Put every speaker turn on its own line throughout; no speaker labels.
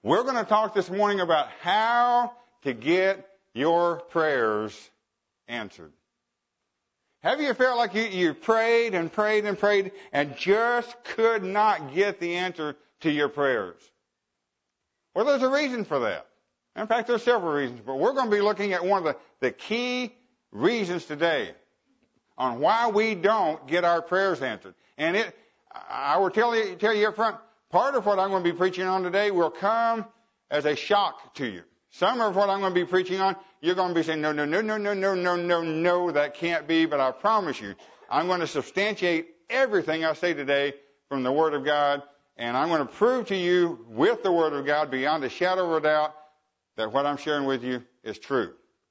We're going to talk this morning about how to get your prayers answered. Have you felt like you prayed and prayed and prayed and just could not get the answer to your prayers? Well, there's a reason for that. In fact, there's several reasons, but we're going to be looking at one of the key reasons today on why we don't get our prayers answered. And I will tell you up front, part of what I'm going to be preaching on today will come as a shock to you. Some of what I'm going to be preaching on, you're going to be saying, no, that can't be. But I promise you, I'm going to substantiate everything I say today from the Word of God. And I'm going to prove to you with the Word of God beyond a shadow of a doubt that what I'm sharing with you is true.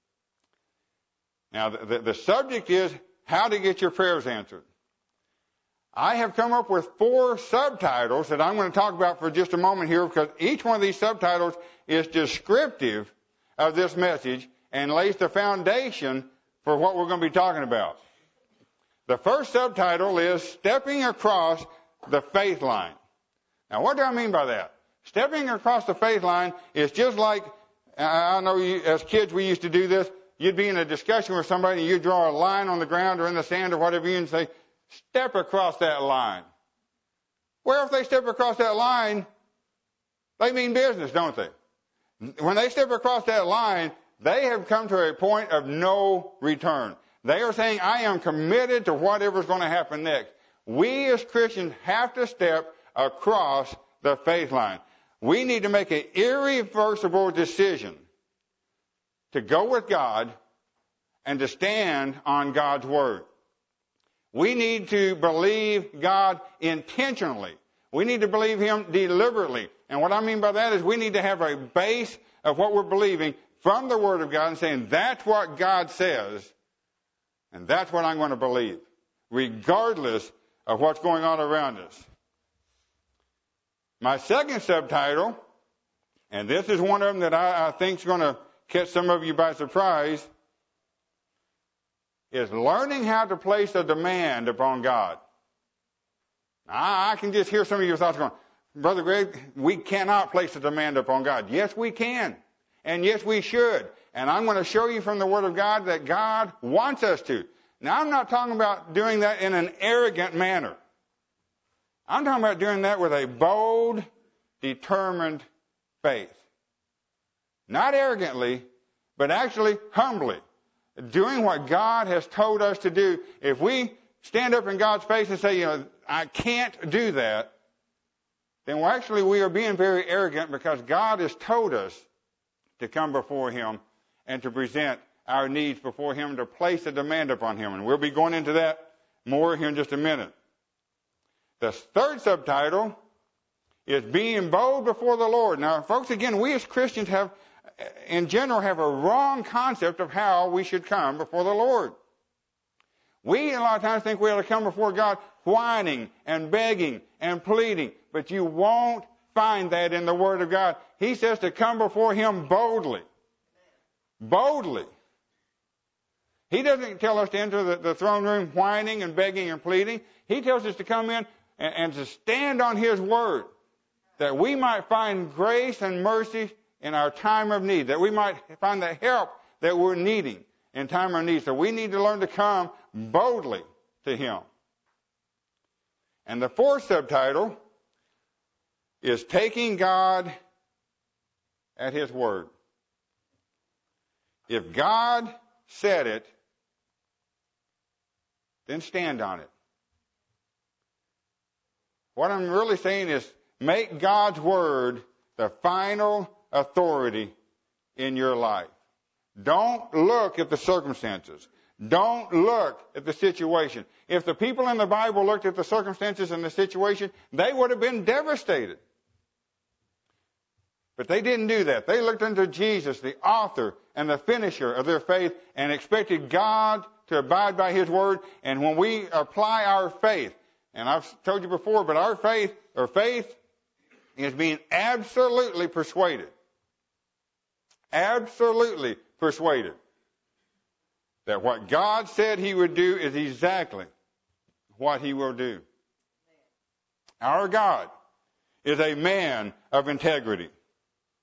Now, the subject is how to get your prayers answered. I have come up with 4 subtitles that I'm going to talk about for just a moment here, because each one of these subtitles is descriptive of this message and lays the foundation for what we're going to be talking about. The first subtitle is Stepping Across the Faith Line. Now, what do I mean by that? Stepping across the faith line is just like, I know as kids we used to do this. You'd be in a discussion with somebody and you'd draw a line on the ground or in the sand or whatever and say, step across that line. Well, if they step across that line, they mean business, don't they? When they step across that line, they have come to a point of no return. They are saying, I am committed to whatever's going to happen next. We as Christians have to step across the faith line. We need to make an irreversible decision to go with God and to stand on God's Word. We need to believe God intentionally. We need to believe Him deliberately. And what I mean by that is we need to have a base of what we're believing from the Word of God and saying, that's what God says, and that's what I'm going to believe, regardless of what's going on around us. My second subtitle, and this is one of them that I think is going to catch some of you by surprise, is learning how to place a demand upon God. I can just hear some of your thoughts going, Brother Greg, we cannot place a demand upon God. Yes, we can. And yes, we should. And I'm going to show you from the Word of God that God wants us to. Now, I'm not talking about doing that in an arrogant manner. I'm talking about doing that with a bold, determined faith. Not arrogantly, but actually humbly. Doing what God has told us to do. If we stand up in God's face and say, I can't do that, then we are being very arrogant, because God has told us to come before Him and to present our needs before Him, to place a demand upon Him. And we'll be going into that more here in just a minute. The third subtitle is Being Bold Before the Lord. Now, folks, again, we as Christians in general have a wrong concept of how we should come before the Lord. We a lot of times think we ought to come before God whining and begging and pleading, but you won't find that in the Word of God. He says to come before Him boldly. Boldly. He doesn't tell us to enter the throne room whining and begging and pleading. He tells us to come in and to stand on His Word, that we might find grace and mercy in our time of need, that we might find the help that we're needing in time of need. So we need to learn to come boldly to Him. And the fourth subtitle is Taking God at His Word. If God said it, then stand on it. What I'm really saying is make God's Word the final authority in your life. Don't look at the circumstances. Don't look at the situation. If the people in the Bible looked at the circumstances and the situation, they would have been devastated. But they didn't do that. They looked unto Jesus, the author and the finisher of their faith, and expected God to abide by His Word. And when we apply our faith, and I've told you before, but our faith is being absolutely persuaded. Absolutely persuaded that what God said He would do is exactly what He will do. Our God is a man of integrity.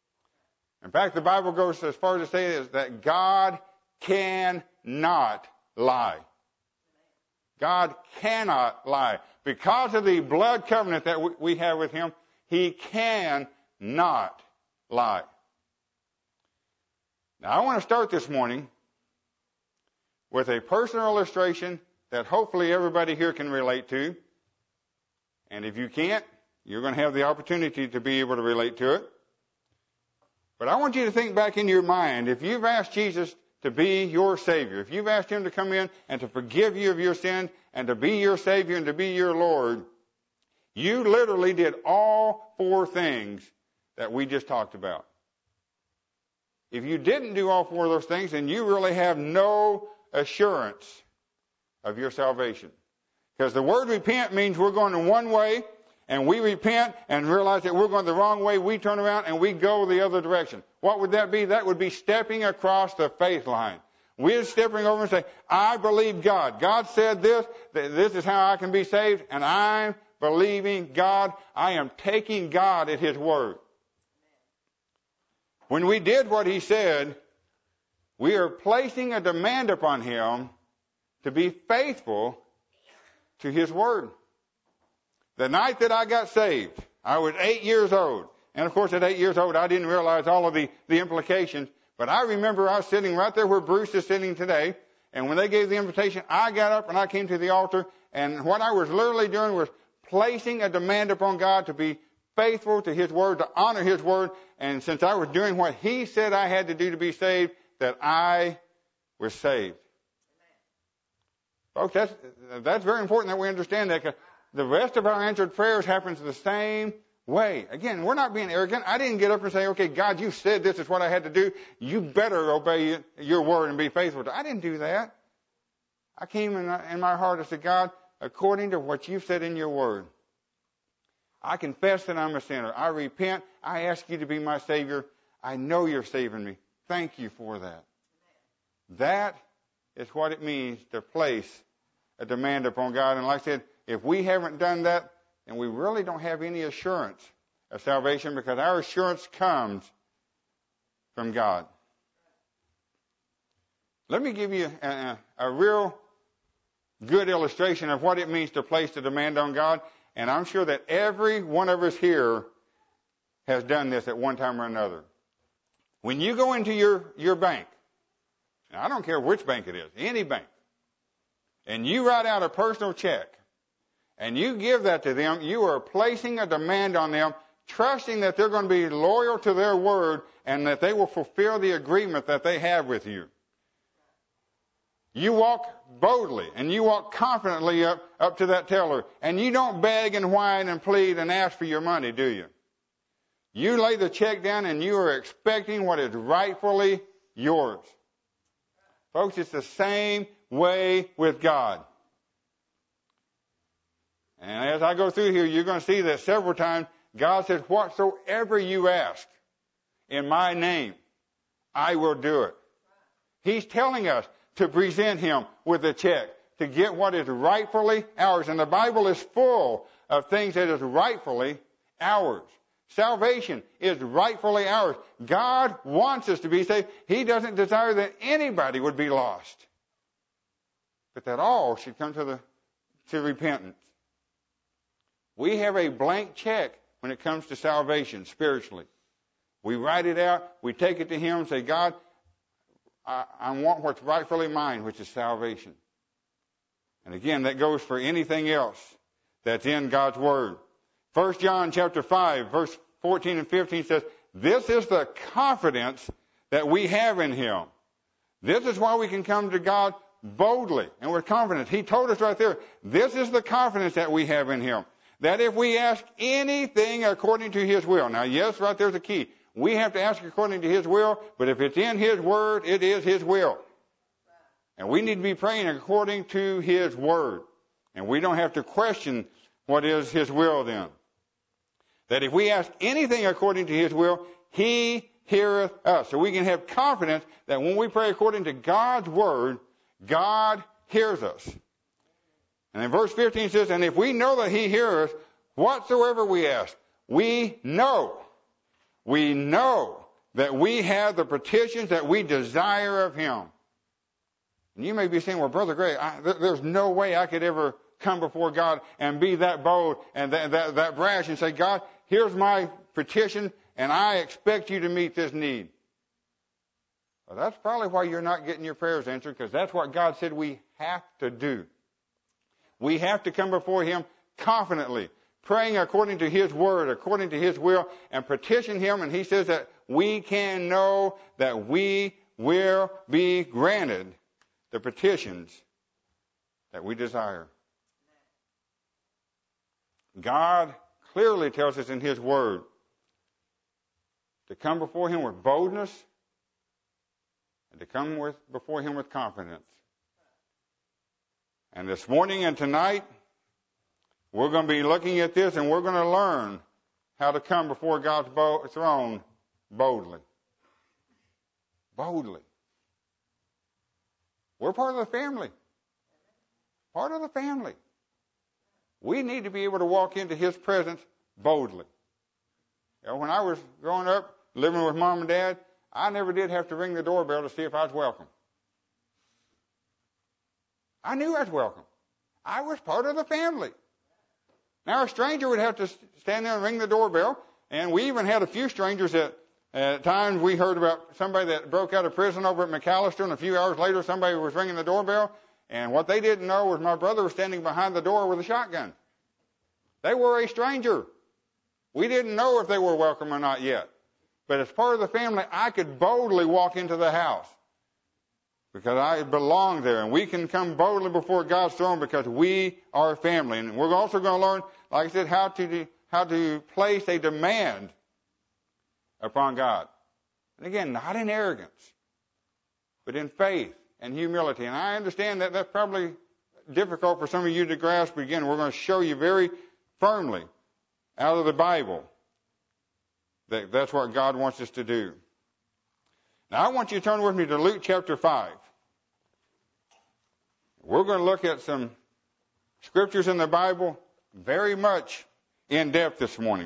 In fact, the Bible goes as far as to say is that God cannot lie. God cannot lie. Because of the blood covenant that we have with him, he cannot lie. Now, I want to start this morning with a personal illustration that hopefully everybody here can relate to. And if you can't, you're going to have the opportunity to be able to relate to it. But I want you to think back in your mind, if you've asked Jesus to be your Savior, if you've asked him to come in and to forgive you of your sins and to be your Savior and to be your Lord, you literally did all four things that we just talked about. If you didn't do all four of those things, then you really have no assurance of your salvation. Because the word repent means we're going in one way, and we repent and realize that we're going the wrong way. We turn around and we go the other direction. What would that be? That would be stepping across the faith line. We're stepping over and saying, I believe God. God said this. This is how I can be saved. And I'm believing God. I am taking God at his word. When we did what he said, we are placing a demand upon him to be faithful to his word. The night that I got saved, I was 8 years old. And of course, at 8 years old, I didn't realize all of the implications. But I remember I was sitting right there where Bruce is sitting today. And when they gave the invitation, I got up and I came to the altar. And what I was literally doing was placing a demand upon God to be faithful to his word, to honor his word. And since I was doing what he said I had to do to be saved, that I was saved. Folks, that's very important that we understand that, because the rest of our answered prayers happens the same way. Again, we're not being arrogant. I didn't get up and say, okay, God, you said this is what I had to do. You better obey your word and be faithful to it. I didn't do that. I came in my heart and said, God, according to what you've said in your word, I confess that I'm a sinner. I repent. I ask you to be my Savior. I know you're saving me. Thank you for that. That is what it means to place a demand upon God. And like I said, if we haven't done that, then we really don't have any assurance of salvation, because our assurance comes from God. Let me give you a real good illustration of what it means to place a demand on God. And I'm sure that every one of us here has done this at one time or another. When you go into your bank, and I don't care which bank it is, any bank, and you write out a personal check, and you give that to them, you are placing a demand on them, trusting that they're going to be loyal to their word and that they will fulfill the agreement that they have with you. You walk boldly and you walk confidently up to that teller, and you don't beg and whine and plead and ask for your money, do you? You lay the check down and you are expecting what is rightfully yours. Folks, it's the same way with God. And as I go through here, you're going to see that several times God says, whatsoever you ask in my name, I will do it. He's telling us to present him with a check to get what is rightfully ours. And the Bible is full of things that is rightfully ours. Salvation is rightfully ours. God wants us to be saved. He doesn't desire that anybody would be lost, but that all should come to repentance. We have a blank check when it comes to salvation spiritually. We write it out, we take it to him and say, God, I want what's rightfully mine, which is salvation. And again, that goes for anything else that's in God's word. 1 John chapter 5, verse 14 and 15 says, this is the confidence that we have in him. This is why we can come to God boldly and with confidence. He told us right there, this is the confidence that we have in him. That if we ask anything according to his will. Now, yes, right there's the key. We have to ask according to his will, but if it's in his word, it is his will. And we need to be praying according to his word. And we don't have to question what is his will then. That if we ask anything according to his will, he heareth us. So we can have confidence that when we pray according to God's word, God hears us. And in verse 15 it says, and if we know that he hears us, whatsoever we ask, we know that we have the petitions that we desire of Him. And you may be saying, well, Brother Greg, there's no way I could ever come before God and be that bold and that brash and say, God, here's my petition, and I expect you to meet this need. Well, that's probably why you're not getting your prayers answered, because that's what God said we have to do. We have to come before Him confidently, praying according to His Word, according to His will, and petition Him. And He says that we can know that we will be granted the petitions that we desire. God clearly tells us in His Word to come before Him with boldness and to come before Him with confidence. And this morning and tonight, we're going to be looking at this, and we're going to learn how to come before God's throne boldly. Boldly. We're part of the family. Part of the family. We need to be able to walk into His presence boldly. You know, when I was growing up, living with Mom and Dad, I never did have to ring the doorbell to see if I was welcome. I knew I was welcome. I was part of the family. Now, a stranger would have to stand there and ring the doorbell, and we even had a few strangers that at times we heard about somebody that broke out of prison over at McAllister, and a few hours later somebody was ringing the doorbell, and what they didn't know was my brother was standing behind the door with a shotgun. They were a stranger. We didn't know if they were welcome or not yet. But as part of the family, I could boldly walk into the house because I belong there. And we can come boldly before God's throne because we are family. And we're also going to learn, like I said, how to place a demand upon God. And again, not in arrogance, but in faith and humility. And I understand that that's probably difficult for some of you to grasp. But again, we're going to show you very firmly out of the Bible that that's what God wants us to do. Now, I want you to turn with me to Luke chapter 5. We're going to look at some scriptures in the Bible very much in depth this morning.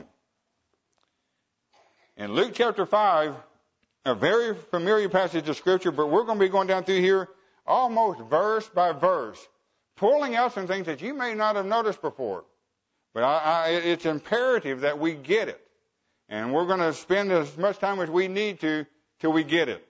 In Luke chapter 5, a very familiar passage of Scripture, but we're going to be going down through here almost verse by verse, pulling out some things that you may not have noticed before. But it's imperative that we get it. And we're going to spend as much time as we need to till we get it.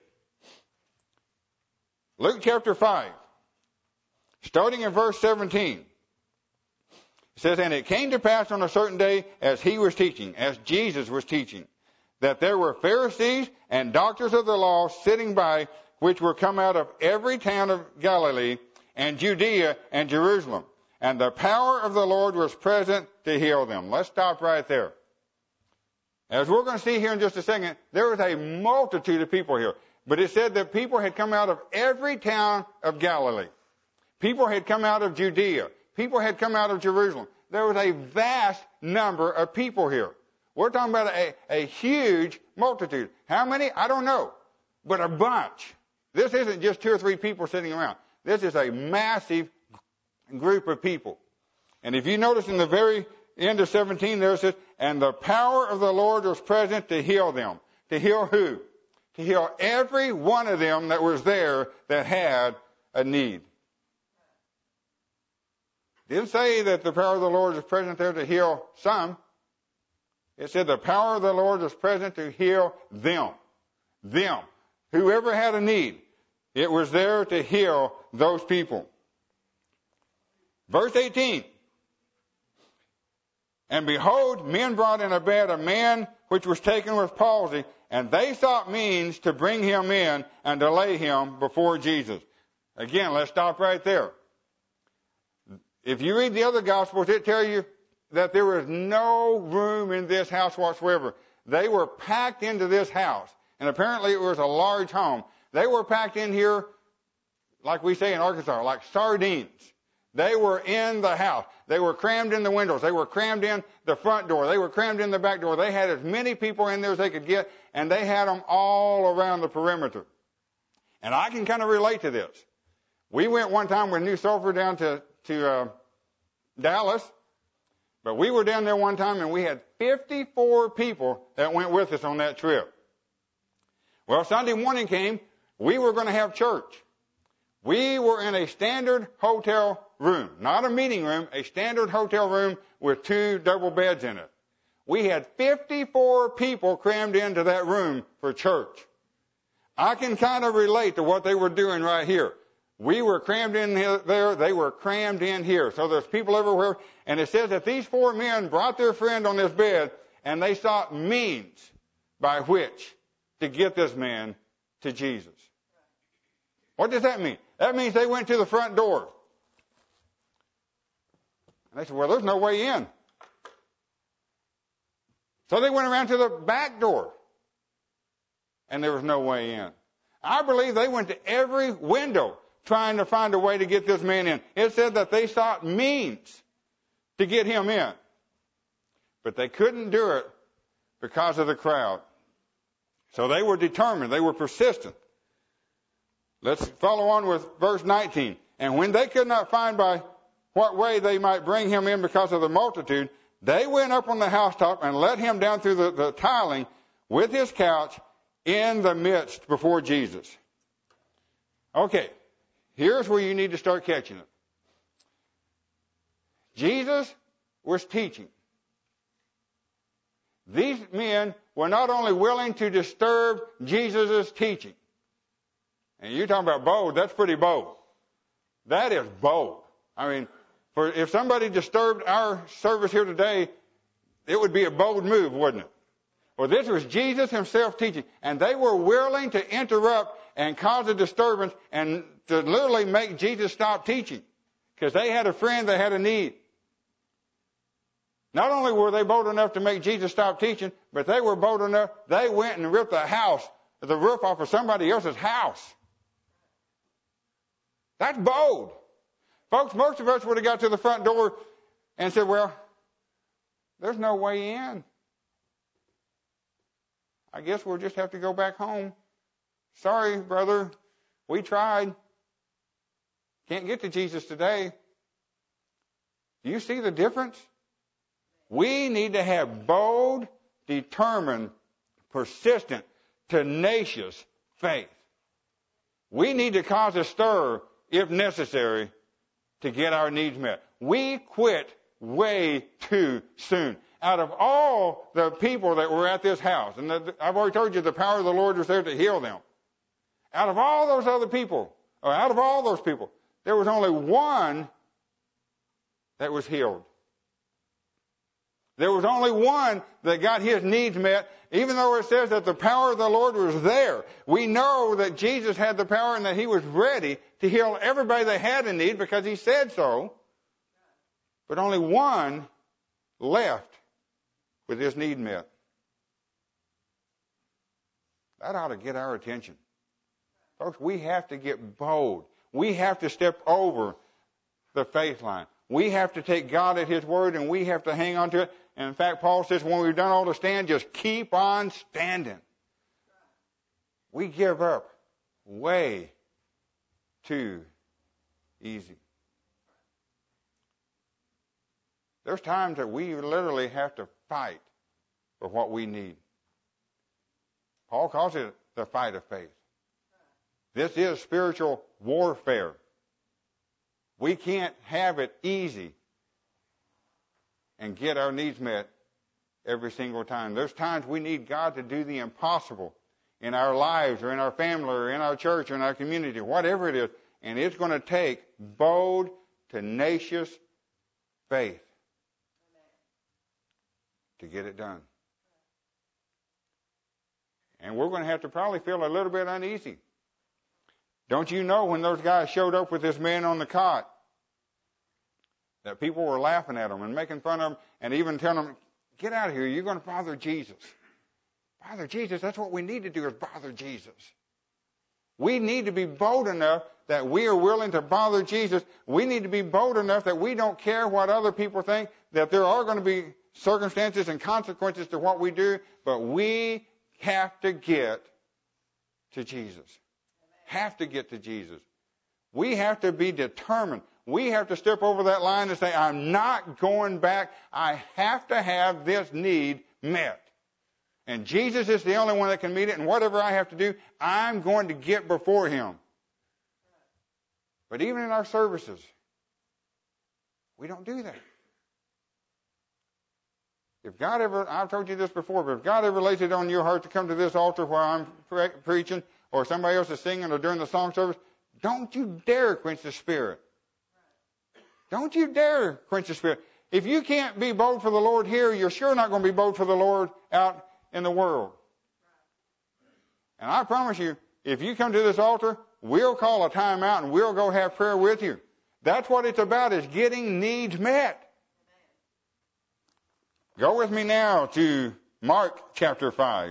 Luke chapter 5, starting in verse 17. It says, "And it came to pass on a certain day as he was teaching," as Jesus was teaching, "that there were Pharisees and doctors of the law sitting by, which were come out of every town of Galilee and Judea and Jerusalem. And the power of the Lord was present to heal them." Let's stop right there. As we're going to see here in just a second, there was a multitude of people here. But it said that people had come out of every town of Galilee. People had come out of Judea. People had come out of Jerusalem. There was a vast number of people here. We're talking about a huge multitude. How many? I don't know. But a bunch. This isn't just 2 or 3 people sitting around. This is a massive group of people. And if you notice in the very end of 17 there it says, "And the power of the Lord was present to heal them." To heal who? To heal every one of them that was there that had a need. It didn't say that the power of the Lord was present there to heal some. It said the power of the Lord was present to heal them. Them. Whoever had a need, it was there to heal those people. Verse 18. "And behold, men brought in a bed a man which was taken with palsy, and they sought means to bring him in and to lay him before Jesus." Again, let's stop right there. If you read the other Gospels, it tells you that there was no room in this house whatsoever. They were packed into this house, and apparently it was a large home. They were packed in here, like we say in Arkansas, like sardines. They were in the house. They were crammed in the windows. They were crammed in the front door. They were crammed in the back door. They had as many people in there as they could get, and they had them all around the perimeter. And I can kind of relate to this. We went one time with New Sulphur down to Dallas, but we were down there one time, and we had 54 people that went with us on that trip. Well, Sunday morning came. We were going to have church. We were in a standard hotel room, not a meeting room, a standard hotel room with 2 double beds in it. We had 54 people crammed into that room for church. I can kind of relate to what they were doing right here. We were crammed in there. They were crammed in here. So there's people everywhere. And it says that these 4 men brought their friend on this bed, and they sought means by which to get this man to Jesus. What does that mean? That means they went to the front door. And they said, well, there's no way in. So they went around to the back door. And there was no way in. I believe they went to every window trying to find a way to get this man in. It said that they sought means to get him in. But they couldn't do it because of the crowd. So they were determined. They were persistent. Let's follow on with verse 19. And when they could not find by what way they might bring him in because of the multitude, they went up on the housetop and let him down through the tiling with his couch in the midst before Jesus. Okay, here's where you need to start catching it. Jesus was teaching. These men were not only willing to disturb Jesus' teaching. And you're talking about bold, that's pretty bold. That is bold. I mean, if somebody disturbed our service here today, it would be a bold move, wouldn't it? Well, this was Jesus himself teaching. And they were willing to interrupt and cause a disturbance and to literally make Jesus stop teaching. Because they had a friend that had a need. Not only were they bold enough to make Jesus stop teaching, but they were bold enough, they went and ripped the roof off of somebody else's house. That's bold. Folks, most of us would have got to the front door and said, well, there's no way in. I guess we'll just have to go back home. Sorry, brother. We tried. Can't get to Jesus today. Do you see the difference? We need to have bold, determined, persistent, tenacious faith. We need to cause a stir, if necessary, to get our needs met. We quit way too soon. Out of all the people that were at this house, and I've already told you the power of the Lord was there to heal them. Out of all those other people, or out of all those people, there was only one that was healed. There was only one that got his needs met, even though it says that the power of the Lord was there. We know that Jesus had the power and that he was ready to heal everybody that had a need because he said so. But only one left with his need met. That ought to get our attention. Folks, we have to get bold. We have to step over the faith line. We have to take God at his word and we have to hang on to it. And in fact, Paul says when we've done all to stand, just keep on standing. We give up way too easy. There's times that we literally have to fight for what we need. Paul calls it the fight of faith. This is spiritual warfare. We can't have it easy and get our needs met every single time. There's times we need God to do the impossible in our lives or in our family or in our church or in our community, whatever it is. And it's going to take bold, tenacious faith to get it done. And we're going to have to probably feel a little bit uneasy. Don't you know when those guys showed up with this man on the cot that people were laughing at him and making fun of him and even telling him, get out of here, you're going to bother Jesus. Bother Jesus, that's what we need to do is bother Jesus. We need to be bold enough that we are willing to bother Jesus. We need to be bold enough that we don't care what other people think, that there are going to be circumstances and consequences to what we do, but we have to get to Jesus. Have to get to Jesus. We have to be determined. We have to step over that line and say, I'm not going back. I have to have this need met. And Jesus is the only one that can meet it. And whatever I have to do, I'm going to get before Him. But even in our services, we don't do that. If God ever, I've told you this before, but if God ever lays it on your heart to come to this altar where I'm preaching or somebody else is singing or during the song service, don't you dare quench the Spirit. Don't you dare quench the Spirit. If you can't be bold for the Lord here, you're sure not going to be bold for the Lord out in the world. And I promise you, if you come to this altar, we'll call a time out and we'll go have prayer with you. That's what it's about, is getting needs met. Go with me now to Mark chapter 5.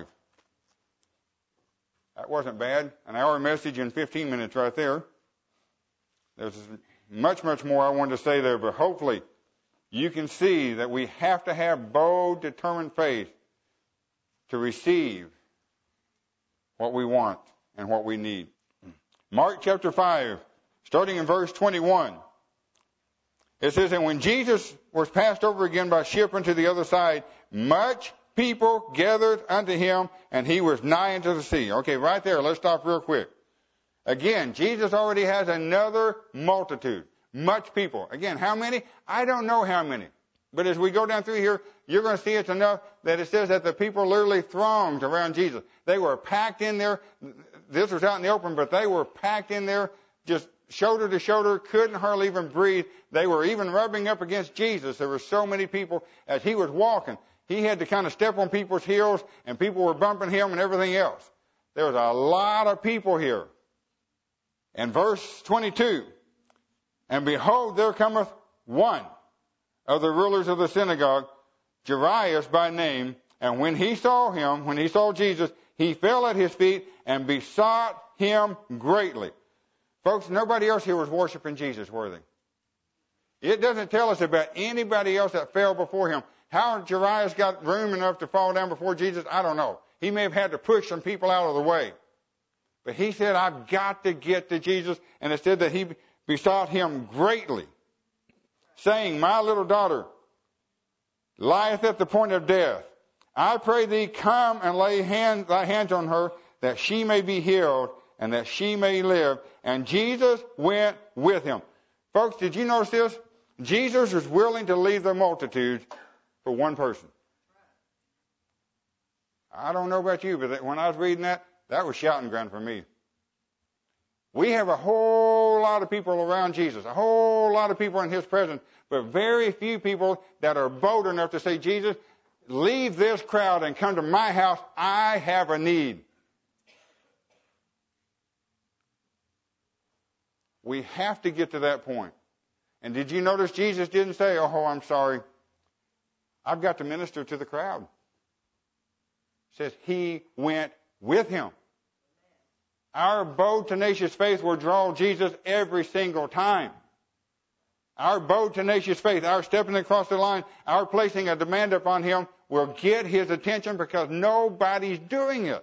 That wasn't bad. An hour message in 15 minutes right there. There's much, much more I wanted to say there, but hopefully you can see that we have to have bold, determined faith to receive what we want and what we need. Mark chapter 5, starting in verse 21. It says, and when Jesus was passed over again by ship unto the other side, much people gathered unto him, and he was nigh unto the sea. Okay, right there, let's stop real quick. Again, Jesus already has another multitude. Much people. Again, how many? I don't know how many. But as we go down through here, you're going to see it's enough that it says that the people literally thronged around Jesus. They were packed in there. This was out in the open, but they were packed in there just shoulder to shoulder, couldn't hardly even breathe. They were even rubbing up against Jesus. There were so many people as he was walking. He had to kind of step on people's heels, and people were bumping him and everything else. There was a lot of people here. And verse 22, and behold, there cometh one of the rulers of the synagogue, Jairus by name, and when he saw Jesus, he fell at his feet and besought him greatly. Folks, nobody else here was worshiping Jesus, were they? It doesn't tell us about anybody else that fell before him. How Jairus got room enough to fall down before Jesus, I don't know. He may have had to push some people out of the way. But he said, I've got to get to Jesus. And it said that he besought him greatly, saying, my little daughter lieth at the point of death. I pray thee, come and lay thy hands on her, that she may be healed, and that she may live. And Jesus went with him. Folks, did you notice this? Jesus was willing to leave the multitude for one person. I don't know about you, but when I was reading that was shouting ground for me. We have a whole lot of people around Jesus, a whole lot of people in his presence, but very few people that are bold enough to say, Jesus, leave this crowd and come to my house. I have a need. We have to get to that point. And did you notice Jesus didn't say, oh, I'm sorry, I've got to minister to the crowd. It says he went with him. Our bold, tenacious faith will draw Jesus every single time. Our bold, tenacious faith, our stepping across the line, our placing a demand upon him will get his attention because nobody's doing it.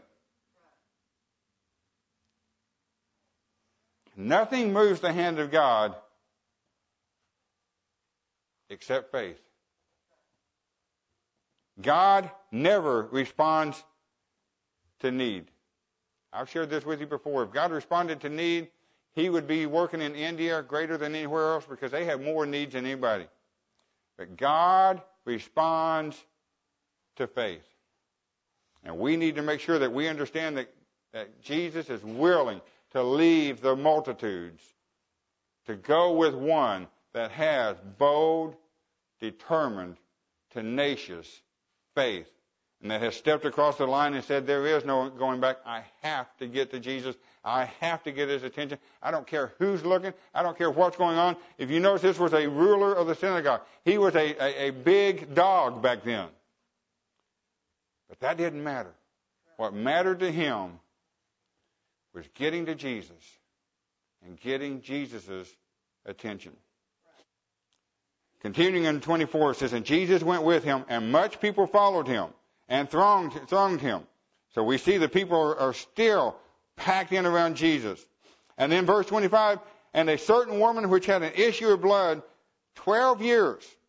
Nothing moves the hand of God except faith. God never responds to need. I've shared this with you before. If God responded to need, he would be working in India greater than anywhere else because they have more needs than anybody. But God responds to faith. And we need to make sure that we understand that Jesus is willing to leave the multitudes to go with one that has bold, determined, tenacious faith. And that has stepped across the line and said, there is no going back. I have to get to Jesus. I have to get his attention. I don't care who's looking. I don't care what's going on. If you notice, this was a ruler of the synagogue. He was a big dog back then. But that didn't matter. What mattered to him was getting to Jesus and getting Jesus' attention. Continuing in 24, it says, and Jesus went with him, and much people followed him and thronged him. So we see the people are still packed in around Jesus. And then verse 25, and a certain woman which had an issue of blood 12 years,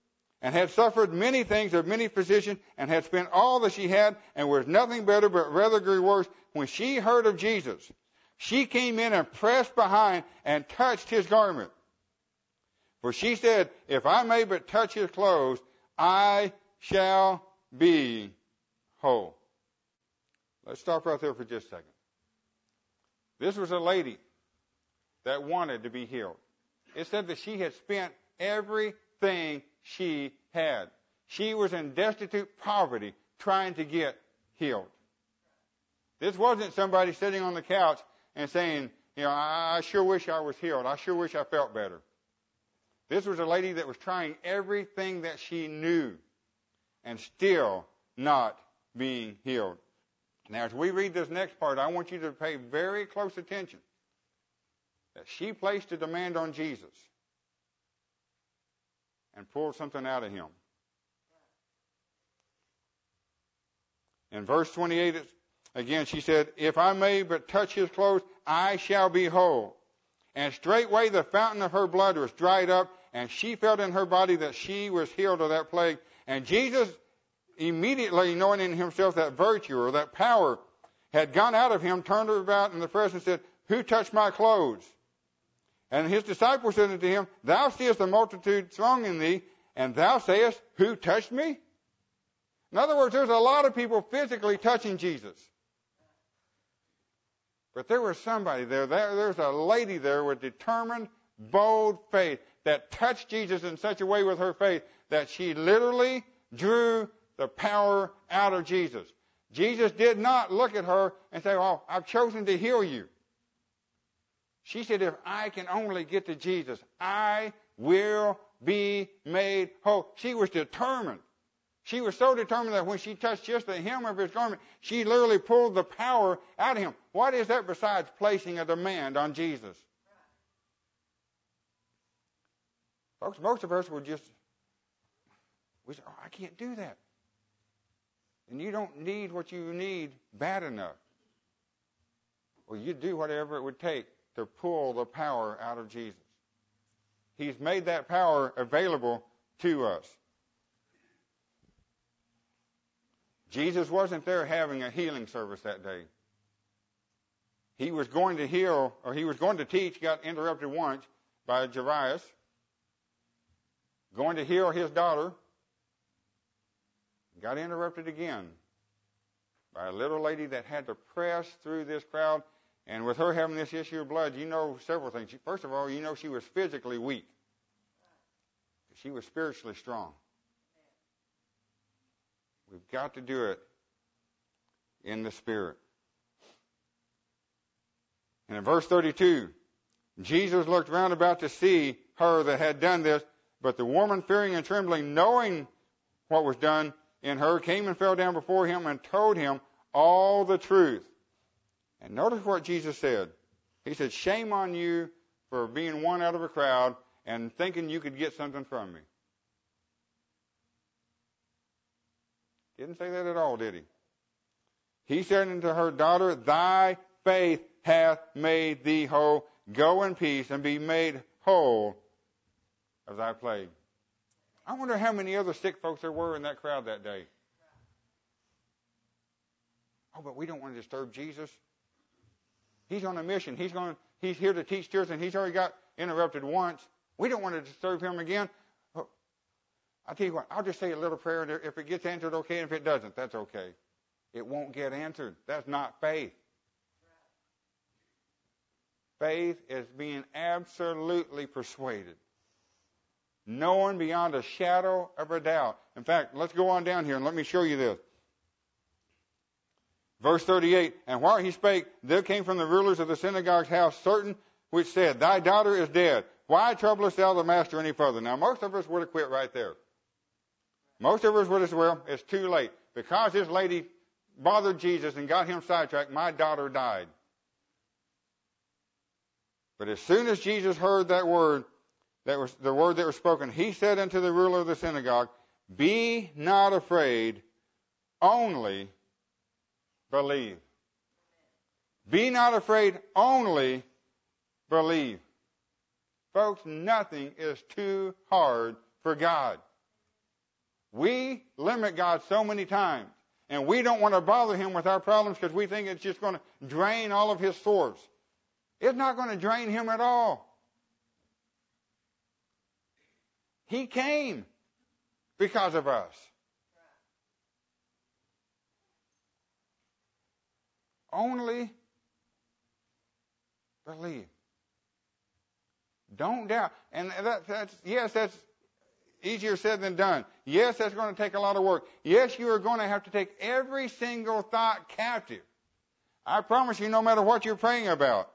and had suffered many things of many physicians, and had spent all that she had, and was nothing better, but rather grew worse. When she heard of Jesus, she came in and pressed behind and touched his garment. For she said, if I may but touch his clothes, I shall be whole. Let's stop right there for just a second. This was a lady that wanted to be healed. It said that she had spent everything she had. She was in destitute poverty trying to get healed. This wasn't somebody sitting on the couch and saying, I sure wish I was healed. I sure wish I felt better. This was a lady that was trying everything that she knew and still not being healed. Now, as we read this next part, I want you to pay very close attention that she placed a demand on Jesus and pulled something out of him. In verse 28, again, she said, if I may but touch his clothes, I shall be whole. And straightway the fountain of her blood was dried up, and she felt in her body that she was healed of that plague. And Jesus, immediately knowing in himself that virtue or that power had gone out of him, turned about in the press and said, who touched my clothes? And his disciples said unto him, thou seest the multitude thronging thee, and thou sayest, who touched me? In other words, there's a lot of people physically touching Jesus. But there was somebody there. There's a lady there with determined, bold faith that touched Jesus in such a way with her faith that she literally drew the power out of Jesus. Jesus did not look at her and say, oh, I've chosen to heal you. She said, if I can only get to Jesus, I will be made whole. She was determined. She was so determined that when she touched just the hem of his garment, she literally pulled the power out of him. What is that besides placing a demand on Jesus? Folks, most of us would we say, I can't do that. And you don't need what you need bad enough. Well, you do whatever it would take to pull the power out of Jesus. He's made that power available to us. Jesus wasn't there having a healing service that day. He was going to heal, or he was going to teach, got interrupted once by Jairus, going to heal his daughter, got interrupted again by a little lady that had to press through this crowd. And with her having this issue of blood, you know several things. First of all, you know she was physically weak. She was spiritually strong. We've got to do it in the Spirit. And in verse 32, Jesus looked round about to see her that had done this, but the woman, fearing and trembling, knowing what was done in her, came and fell down before him and told him all the truth. And notice what Jesus said. He said, shame on you for being one out of a crowd and thinking you could get something from me. Didn't say that at all, did he? He said unto her, daughter, thy faith hath made thee whole. Go in peace and be made whole of thy plague. I wonder how many other sick folks there were in that crowd that day. Oh, but we don't want to disturb Jesus. He's on a mission. He's here to teach to us, and he's already got interrupted once. We don't want to disturb him again. Oh, I'll tell you what, I'll just say a little prayer, and if it gets answered, okay, and if it doesn't, that's okay. It won't get answered. That's not faith. Faith is being absolutely persuaded, knowing beyond a shadow of a doubt. In fact, let's go on down here, and let me show you this. Verse 38, and while he spake, there came from the rulers of the synagogue's house certain which said, thy daughter is dead. Why troublest thou the master any further? Now, most of us would have quit right there. Most of us would have said, well, it's too late. Because this lady bothered Jesus and got him sidetracked, my daughter died. But as soon as Jesus heard that word, that was the word that was spoken, he said unto the ruler of the synagogue, be not afraid, only believe. Be not afraid, only believe. Folks, nothing is too hard for God. We limit God so many times. And we don't want to bother him with our problems because we think it's just going to drain all of his source. It's not going to drain him at all. He came because of us. Only believe. Don't doubt. And that's easier said than done. Yes, that's going to take a lot of work. Yes, you are going to have to take every single thought captive. I promise you, no matter what you're praying about,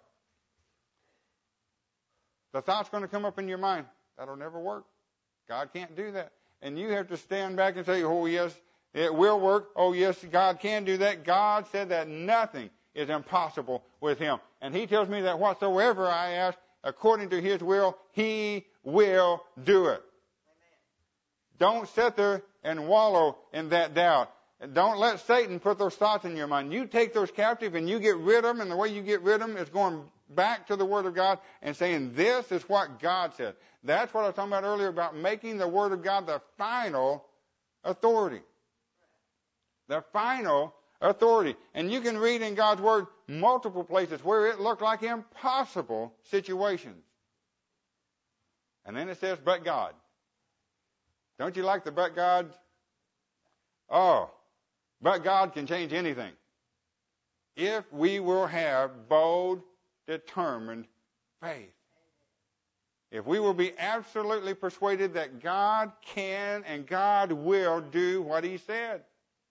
the thought's going to come up in your mind. That'll never work. God can't do that. And you have to stand back and say, oh, yes, it will work. Oh, yes, God can do that. God said that nothing is impossible with him. And he tells me that whatsoever I ask, according to his will, he will do it. Don't sit there and wallow in that doubt. And don't let Satan put those thoughts in your mind. You take those captive and you get rid of them, and the way you get rid of them is going back to the Word of God and saying, this is what God said. That's what I was talking about earlier about making the Word of God the final authority. The final authority. And you can read in God's Word multiple places where it looked like impossible situations. And then it says, but God. Don't you like the but God? Oh, but God can change anything. If we will have bold, determined faith. If we will be absolutely persuaded that God can and God will do what he said.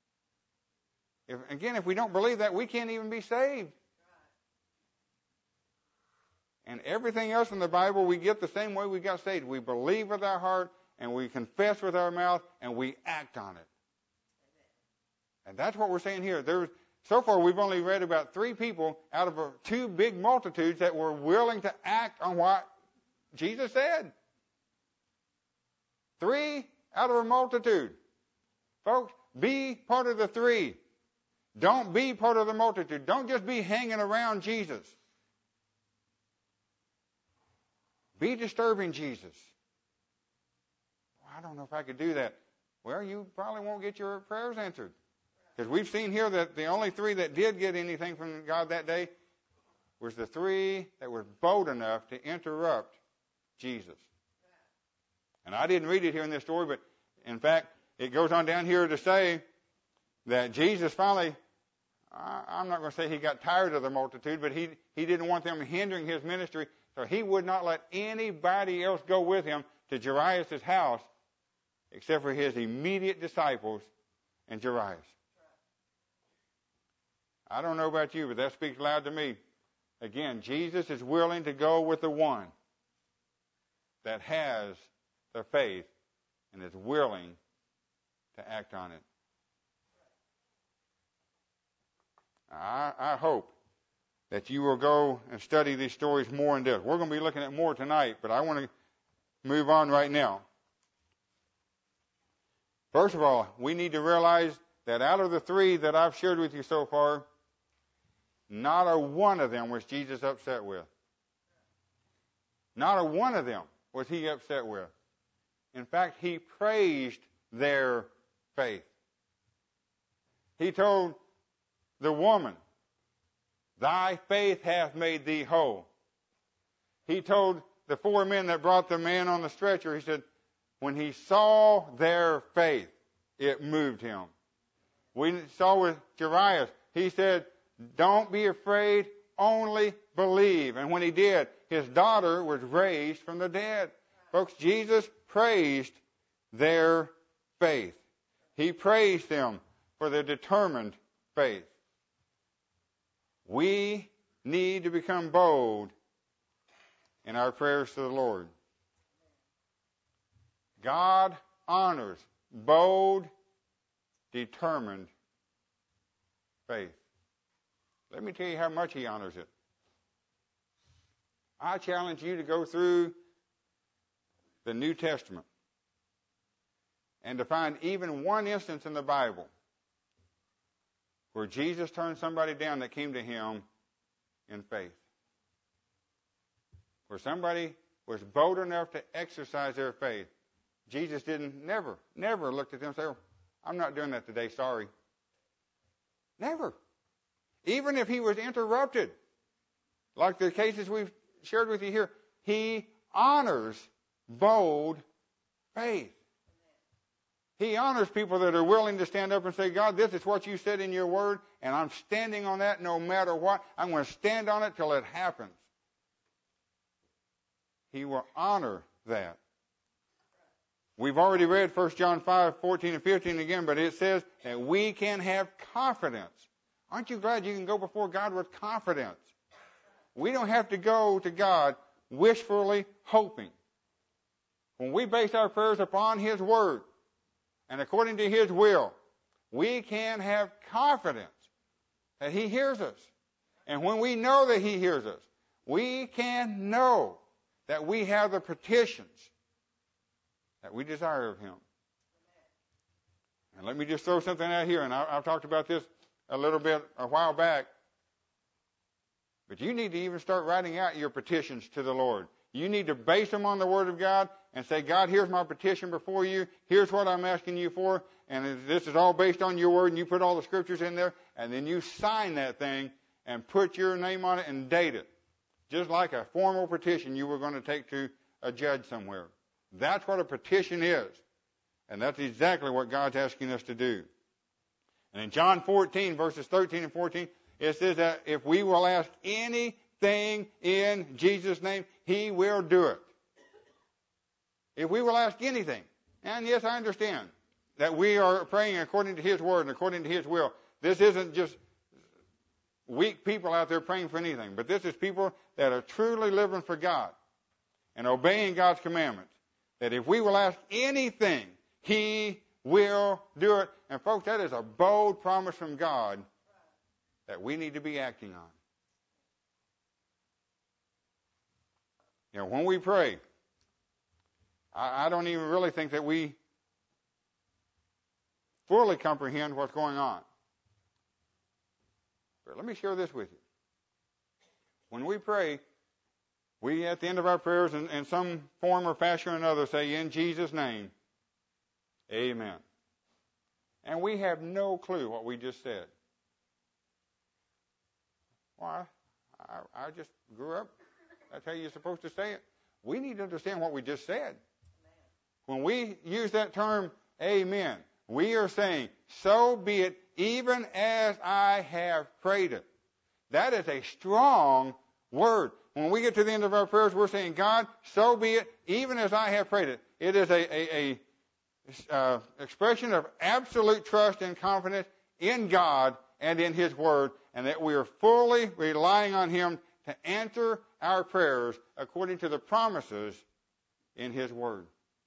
If we don't believe that, we can't even be saved. And everything else in the Bible, we get the same way we got saved. We believe with our heart, and we confess with our mouth, and we act on it. And that's what we're saying here. So far, we've only read about 3 people out of 2 big multitudes that were willing to act on what Jesus said. 3 out of a multitude. Folks, be part of the 3. Don't be part of the multitude. Don't just be hanging around Jesus. Be disturbing Jesus. I don't know if I could do that. Well, you probably won't get your prayers answered. Because we've seen here that the only 3 that did get anything from God that day was the 3 that were bold enough to interrupt Jesus. And I didn't read it here in this story, but in fact, it goes on down here to say that Jesus finally, I'm not going to say he got tired of the multitude, but he didn't want them hindering his ministry, so he would not let anybody else go with him to Jairus' house except for his immediate disciples and Jairus. I don't know about you, but that speaks loud to me. Again, Jesus is willing to go with the one that has the faith and is willing to act on it. I hope that you will go and study these stories more in depth. We're going to be looking at more tonight, but I want to move on right now. First of all, we need to realize that out of the 3 that I've shared with you so far, not a one of them was Jesus upset with. Not a one of them was he upset with. In fact, he praised their faith. He told the woman, thy faith hath made thee whole. He told the 4 men that brought the man on the stretcher, he said, when he saw their faith, it moved him. We saw with Jairus, he said, don't be afraid, only believe. And when he did, his daughter was raised from the dead. Folks, Jesus praised their faith. He praised them for their determined faith. We need to become bold in our prayers to the Lord. God honors bold, determined faith. Let me tell you how much he honors it. I challenge you to go through the New Testament and to find even one instance in the Bible where Jesus turned somebody down that came to him in faith. Where somebody was bold enough to exercise their faith. Jesus never looked at them and said, I'm not doing that today, sorry. Never. Even if he was interrupted, like the cases we've shared with you here, he honors bold faith. He honors people that are willing to stand up and say, God, this is what you said in your word, and I'm standing on that no matter what. I'm going to stand on it till it happens. He will honor that. We've already read 1 John 5:14 and 15 again, but it says that we can have confidence. Aren't you glad you can go before God with confidence? We don't have to go to God wishfully hoping. When we base our prayers upon His Word and according to His will, we can have confidence that He hears us. And when we know that He hears us, we can know that we have the petitions that we desire of Him. And let me just throw something out here, and I've talked about this a little bit a while back. But you need to even start writing out your petitions to the Lord. You need to base them on the Word of God and say, God, here's my petition before you. Here's what I'm asking you for. And this is all based on your Word, and you put all the Scriptures in there, and then you sign that thing and put your name on it and date it. Just like a formal petition you were going to take to a judge somewhere. That's what a petition is. And that's exactly what God's asking us to do. And in John 14, verses 13 and 14, it says that if we will ask anything in Jesus' name, He will do it. If we will ask anything. And yes, I understand that we are praying according to His Word and according to His will. This isn't just weak people out there praying for anything. But this is people that are truly living for God and obeying God's commandments. That if we will ask anything, He will do it. And folks, that is a bold promise from God that we need to be acting on. You know, when we pray, I don't even really think that we fully comprehend what's going on. But let me share this with you. When we pray, we at the end of our prayers in some form or fashion or another say, in Jesus' name, amen. And we have no clue what we just said. Why? I just grew up. That's how you're supposed to say it. We need to understand what we just said. When we use that term, amen, we are saying, so be it, even as I have prayed it. That is a strong word. When we get to the end of our prayers, we're saying, God, so be it, even as I have prayed it. It is a expression of absolute trust and confidence in God and in His Word, and that we are fully relying on Him to answer our prayers according to the promises in His Word.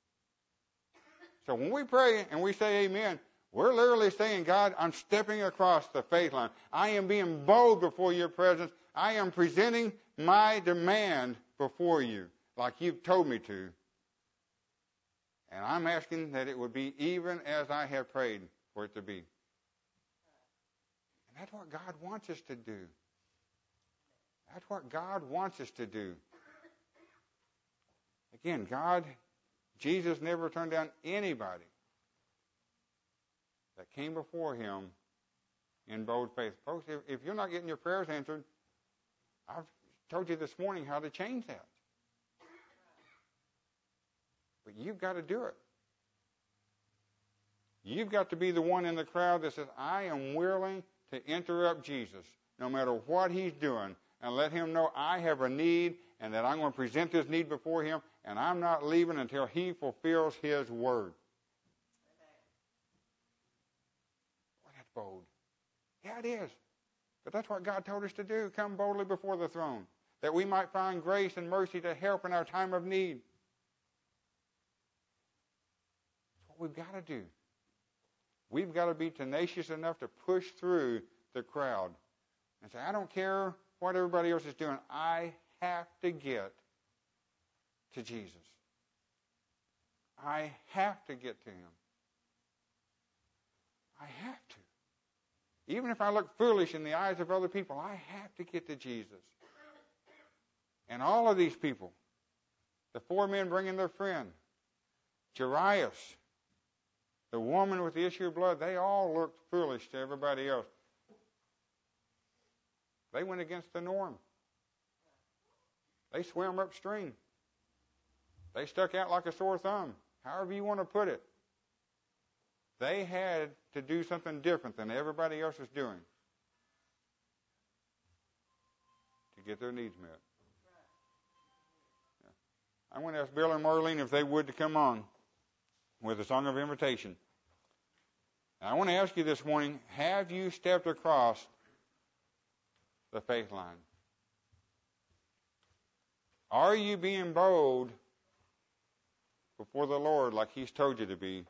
So when we pray and we say amen, we're literally saying, God, I'm stepping across the faith line. I am being bold before your presence. I am presenting my demand before you like you've told me to. And I'm asking that it would be even as I have prayed for it to be. And that's what God wants us to do. That's what God wants us to do. Again, Jesus never turned down anybody that came before Him in bold faith. Folks, if you're not getting your prayers answered, I've told you this morning how to change that. But you've got to do it. You've got to be the one in the crowd that says, I am willing to interrupt Jesus, no matter what He's doing, and let Him know I have a need and that I'm going to present this need before Him, and I'm not leaving until He fulfills His word. Well, that's bold. Yeah, it is. But that's what God told us to do. Come boldly before the throne, that we might find grace and mercy to help in our time of need. That's what we've got to do. We've got to be tenacious enough to push through the crowd and say, I don't care what everybody else is doing. I have to get to Jesus. I have to get to Him. I have to. Even if I look foolish in the eyes of other people, I have to get to Jesus. And all of these people, the 4 men bringing their friend, Jairus, the woman with the issue of blood, they all looked foolish to everybody else. They went against the norm. They swam upstream. They stuck out like a sore thumb, however you want to put it. They had to do something different than everybody else was doing to get their needs met. I'm going to ask Bill and Marlene if they would to come on with a song of invitation. And I want to ask you this morning, have you stepped across the faith line? Are you being bold before the Lord like He's told you to be?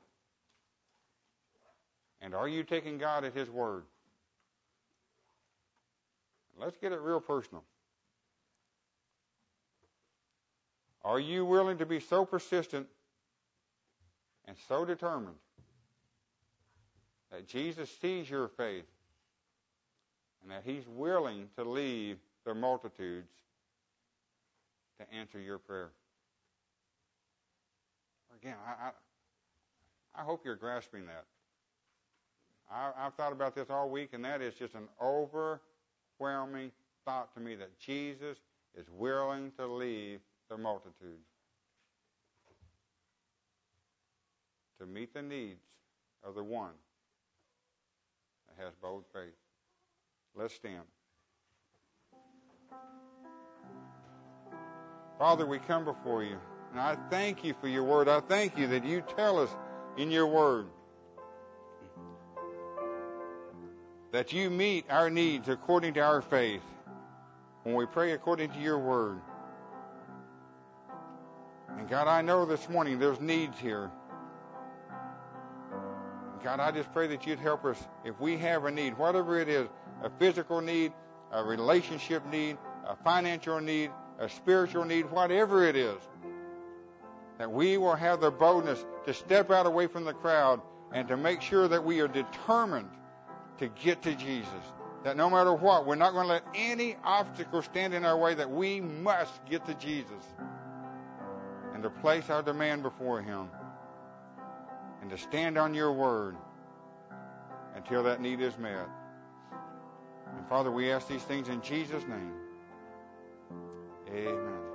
And are you taking God at His word? Let's get it real personal. Are you willing to be so persistent and so determined that Jesus sees your faith and that He's willing to leave the multitudes to answer your prayer? Again, I hope you're grasping that. I've thought about this all week, and that is just an overwhelming thought to me that Jesus is willing to leave the multitudes to meet the needs of the one that has bold faith. Let's stand. Father, we come before you, and I thank you for your word. I thank you that you tell us in your word that you meet our needs according to our faith when we pray according to your word. And God, I know this morning there's needs here. God, I just pray that you'd help us if we have a need, whatever it is, a physical need, a relationship need, a financial need, a spiritual need, whatever it is, that we will have the boldness to step out away from the crowd and to make sure that we are determined to get to Jesus. That no matter what, we're not going to let any obstacle stand in our way, that we must get to Jesus and to place our demand before Him and to stand on your word until that need is met. And Father, we ask these things in Jesus' name. Amen.